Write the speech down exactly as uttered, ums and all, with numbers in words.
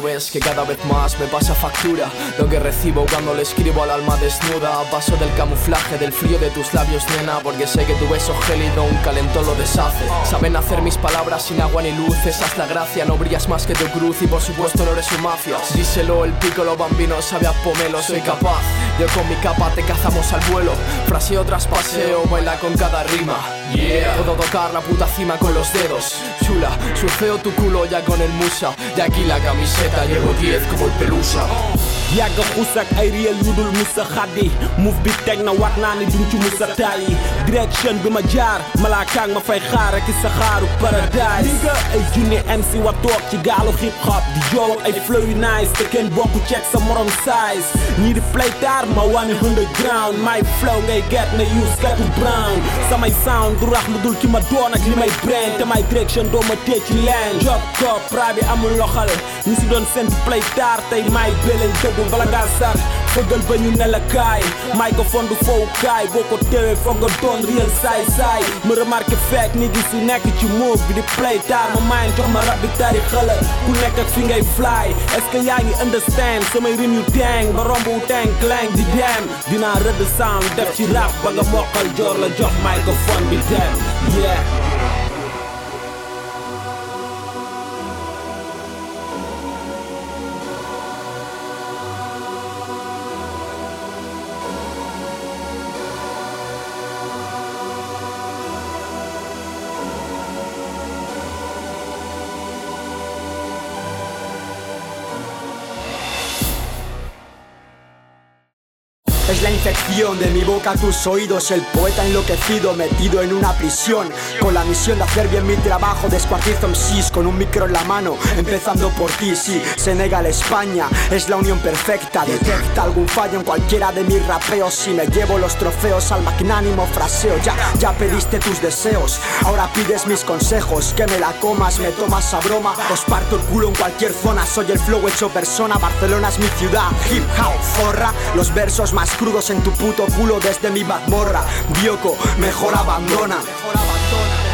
ves que cada vez más me pasa factura lo que recibo cuando le escribo al alma desnuda. Paso del camuflaje, del frío de tus labios, nena, porque sé que tu beso gélido un calentón lo deshace. Saben hacer mis palabras sin agua ni luz, esa es la gracia. No brillas más que tu cruz y por supuesto no eres un mafia. Díselo, el piccolo bambino sabe a pomelo, soy capaz. Yo con mi capa te cazamos al vuelo. Fraseo tras paseo, baila con cada rima. Yeah. Puedo tocar la puta cima con los dedos. Chula, surfeo tu culo ya con el musa. De aquí la camiseta, llevo diez como el pelusa. yàgg xuus ak ay réel yu dul musa xaddi move bi teg na war naa ni duñ ci musa tàyyi direction bi ma jaar malaakaang ma fay xaar ak sa xaaru paradise li nga ay junni M C wa toog ci gaalu hip hop di joow ak ay flow yu nice te kenn bokku check sa morom size ñii di play tar ma wani underground my flow ngay get na use katu brown samay sound du rax lu dul ki ma doon ak li may brain te my direction doo ma tee ci leen job ko pra bi amul loxal ñi si doon sent play tar tey may beleen tëdd bala ngaa sar fëggal ba ñu ne la kaay microphone du foofu kaay boo ko teewee foog nga doon real saay saay ma remarqué fekk ni gis yu nekk ci move bi di play tar ma mind jox ma rab bi tari xala ku nekk ak fi ngay fly est-ce que yaa ngi understand samay rim yu teng ba romb wu teng clang di dem dinaa rëdd sound def ci rap ba nga mokkal joor la jox microphone bi dem yeah. Es la infección de mi boca a tus oídos, el poeta enloquecido metido en una prisión, con la misión de hacer bien mi trabajo. Descuartizo M Cs con un micro en la mano, empezando por ti. Sí, Senegal, España, es la unión perfecta. Detecta algún fallo en cualquiera de mis rapeos y me llevo los trofeos al magnánimo fraseo. Ya, ya pediste tus deseos, ahora pides mis consejos. Que me la comas, me tomas a broma, os parto el culo en cualquier zona. Soy el flow hecho persona, Barcelona es mi ciudad. Hip hop, zorra, los versos más crudos en tu puto culo desde mi mazmorra. Bioko, mejor abandona, mejor abandona.